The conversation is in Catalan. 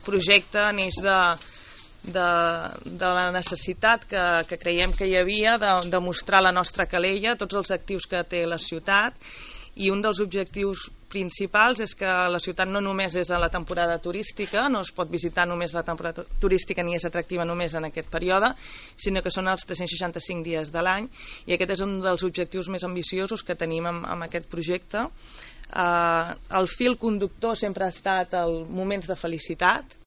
El projecte neix de la necessitat que creiem que hi havia de mostrar la nostra Calella, tots els actius que té la ciutat, i un dels objectius principals és que la ciutat no només és a la temporada turística, no es pot visitar només la temporada turística ni és atractiva només en aquest període, sinó que són els 365 dies de l'any, i aquest és un dels objectius més ambiciosos que tenim amb aquest projecte. El fil conductor sempre ha estat els moments de felicitat,